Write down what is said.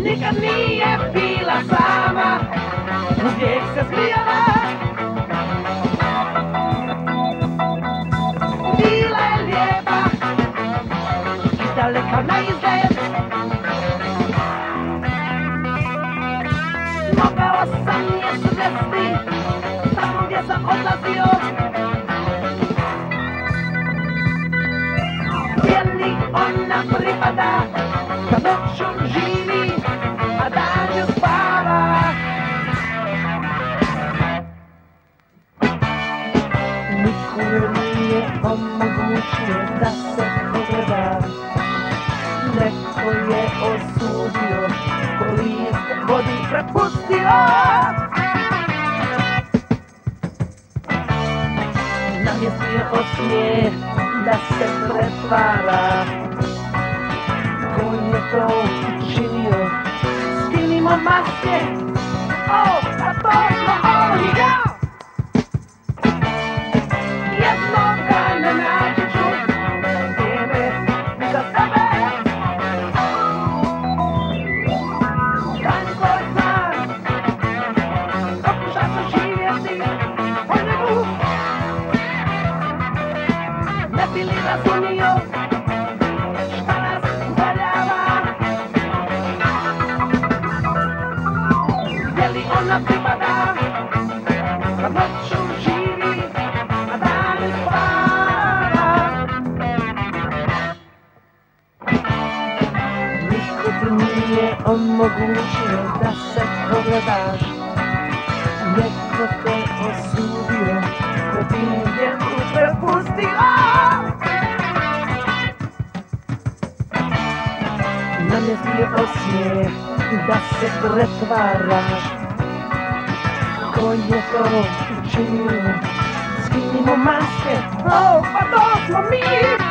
nikad nije bila sama, uvijek se smijala. Bila je lijepa i daleka na izgled. Mogao sam je svesti tamo gdje sam odlazio. Gdje li ona pripada kad noću živi, a danju spava. Niko nije omogućio da se pogleda. Neko je osudio, ko list vodi prepustio. Namjestio osmijeh da se pretvara. Ko je to učinio? Skinimo maske, a to smo on i ja. Jednog dana naći ću vrijeme za sebe. Dan koji znam, pokušat ću živjeti po njemu. Ne bi li razumio šta nas udaljava? Gdje li ona pripada kad noću živi, a dan spava? Niko ti nije omogućio da se pogledaš. Neko te osudio, ko ti je prepustio. Namjestio osmijeh da se pretvaraš. Ko je to učinio? Skinimo maske, pa to smo mi.